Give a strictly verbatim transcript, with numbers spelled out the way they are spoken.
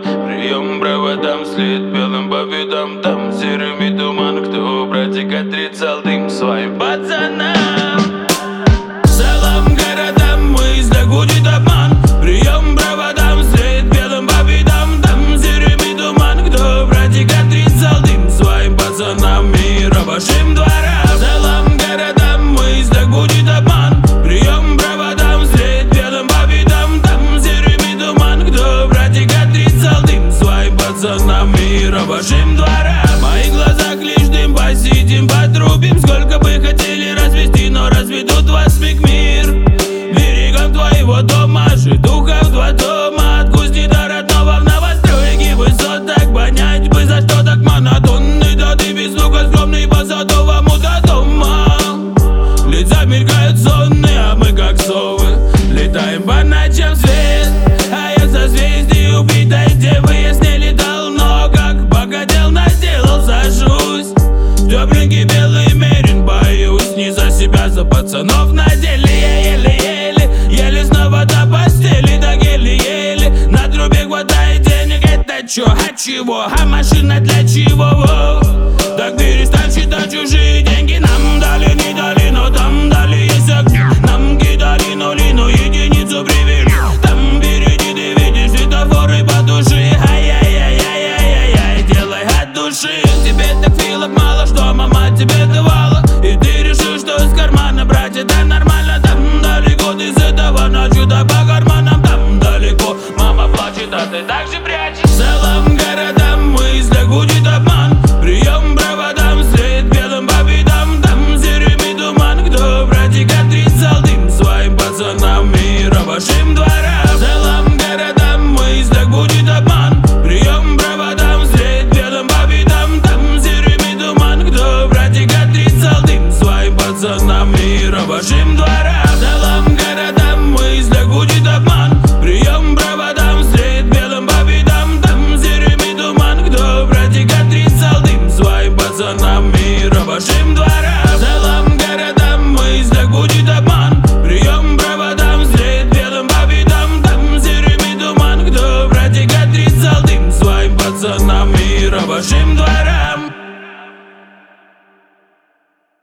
Прием проводам, след белым по видам. Там серыми туман, кто братик отрицал дым своим пацанам. Целым городам мысля гудит обман. Прием проводам, след белым по видам. Там серыми туман, кто братик отрицал дым своим пацанам и рабочим дворам. Целым городам мысля гудит обман. Прием проводам, след белым по видам. Там серыми туман, кто братик отрицал дым своим пацанам и рабочим дворам. В моих глазах лишь дым, посидим, потрубим. Сколько бы хотели развести, но разведут вас миг мир. Берегом твоего дома, жить духов два дома. От кузни до родного в новостройке высот. Так понять бы, за что так монотонный. Да ты без лука скромный по садовому до дома. Лица мелькают сонные, а мы как совы летаем по ночам свет. А я в созвездии убитой девы. Я с ней летал, но как похотел, наделал, сажусь. Тепленький белый мерин, боюсь не за себя, за пацанов на деле. Я еле-еле, еле снова до постели, так еле-еле. На трубе хватает денег, это чё, а чего? А машина для чего? Так перестань считать чужие деньги. Нам дали, не дали, но там дали есть огни. Нам кидали нули, но единицу привели. Там впереди ты видишь светофоры по душе. Ай-яй-яй-яй-яй-яй, делай от души. Тебе так филок мало, что мама тебе давала. И ты решил, что из кармана брать это нормально. Там далеко ты с этого ночью, да по карманам. Там далеко мама плачет, а ты так же прячешь. В целом городам мысля гудит